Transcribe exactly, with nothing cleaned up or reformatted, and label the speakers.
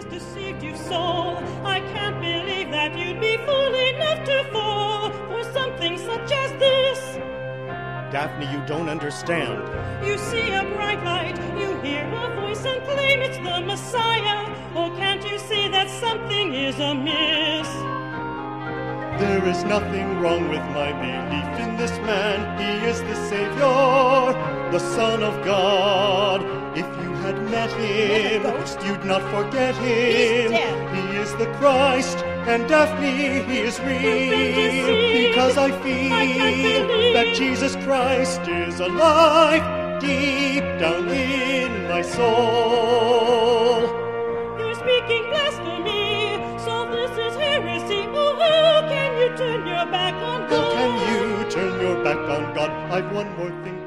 Speaker 1: has deceived you so. I can't believe that you'd be fool enough to fall for something such as this.
Speaker 2: Daphne, you don't understand.
Speaker 1: You see a bright light, you hear a voice and claim it's the Messiah. Oh, can't you see that something is amiss?
Speaker 2: There is nothing wrong with my belief in this man. He is the Savior, the Son of God. If you had met him, you'd not forget him. He is the Christ, and Daphne, he is real. Because I feel
Speaker 1: I
Speaker 2: that Jesus Christ is alive deep down in my soul.
Speaker 1: You're speaking blasphemy, so this is heresy. Oh, how can you turn your back on God?
Speaker 2: How can you turn your back on God? I've one more thing